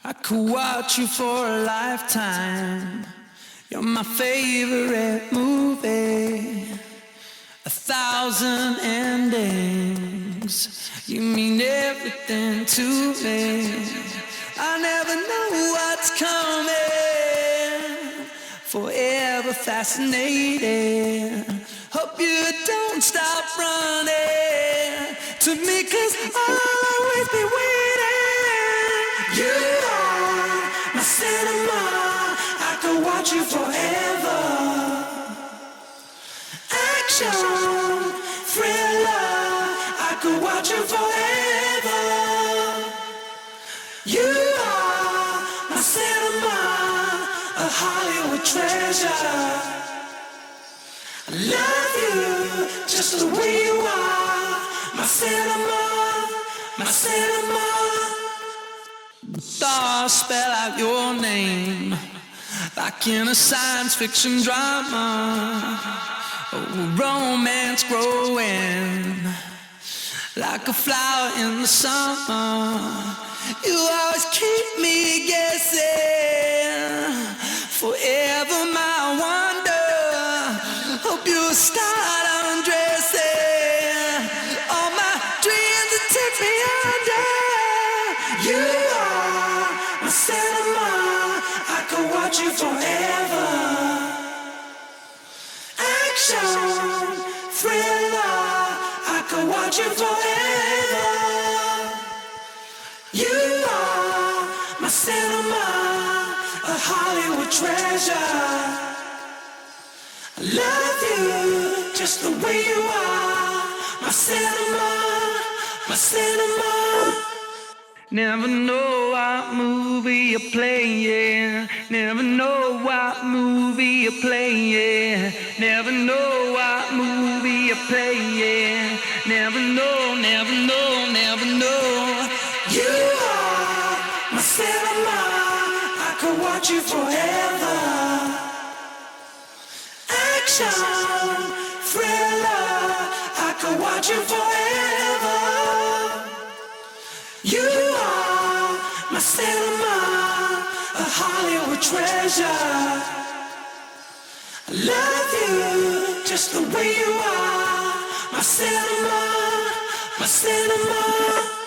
I could watch you for a lifetime. You're my favorite movie. 1,000 endings. You mean everything to me. I never know what's coming. Forever fascinated. Hope you don't stop running to me, 'cause I'll always be waiting. You are my cinema. I could watch you forever. Action, thriller. I could watch you forever. You are my cinema, a Hollywood treasure. I love you just the way you are. My cinema, my cinema. The stars spell out your name like in a science fiction drama. Oh, romance growing like a flower in the summer. You always keep me guessing. Forever my wonder. Hope you start undressing all my dreams and take me under. You are my cinema. I could watch you forever. Action, thriller. I could watch you forever. You are my cinema, a Hollywood treasure. I love you just the way you are. My cinema, my cinema. Never know what movie you're playing. Never know what movie you're playing. Never know what movie you're playing. Never know, never know, never know. You are my cinema. I could watch you forever. Action, thriller. I could watch you forever. You are my cinema, a Hollywood treasure. I love you just the way you are. My cinema, my cinema.